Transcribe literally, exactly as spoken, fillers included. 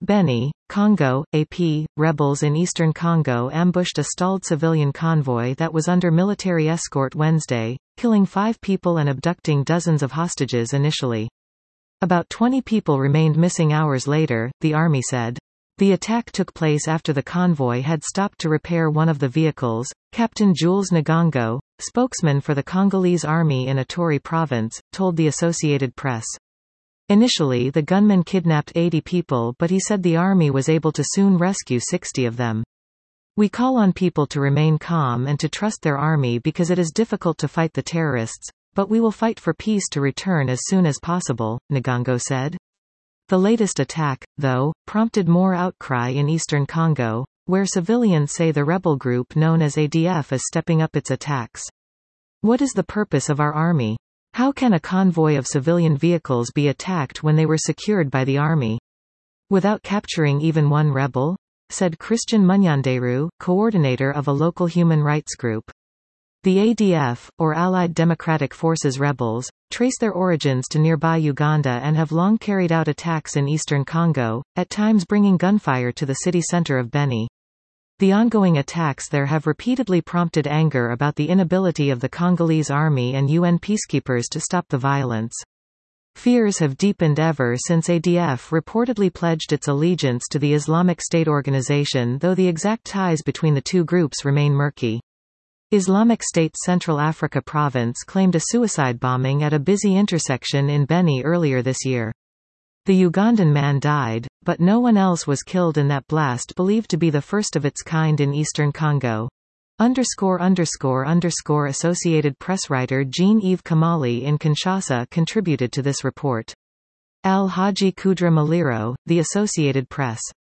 Beni, Congo, A P, rebels in eastern Congo ambushed a stalled civilian convoy that was under military escort Wednesday, killing five people and abducting dozens of hostages initially. About twenty people remained missing hours later, the army said. The attack took place after the convoy had stopped to repair one of the vehicles. Captain Jules Ngongo, spokesman for the Congolese army in Ituri province, told the Associated Press. Initially the gunman kidnapped eighty people, but he said the army was able to soon rescue sixty of them. We call on people to remain calm and to trust their army because it is difficult to fight the terrorists, but we will fight for peace to return as soon as possible, Ngongo said. The latest attack, though, prompted more outcry in eastern Congo, where civilians say the rebel group known as A D F is stepping up its attacks. What is the purpose of our army? How can a convoy of civilian vehicles be attacked when they were secured by the army? Without capturing even one rebel? Said Christian Munyanderu, coordinator of a local human rights group. The A D F, or Allied Democratic Forces rebels, trace their origins to nearby Uganda and have long carried out attacks in eastern Congo, at times bringing gunfire to the city center of Beni. The ongoing attacks there have repeatedly prompted anger about the inability of the Congolese army and U N peacekeepers to stop the violence. Fears have deepened ever since A D F reportedly pledged its allegiance to the Islamic State organization, though the exact ties between the two groups remain murky. Islamic State's Central Africa province claimed a suicide bombing at a busy intersection in Beni earlier this year. The Ugandan man died, but no one else was killed in that blast believed to be the first of its kind in eastern Congo. Underscore underscore underscore Associated Press writer Jean-Yves Kamali in Kinshasa contributed to this report. Al-Haji Kudra Maliro, The Associated Press.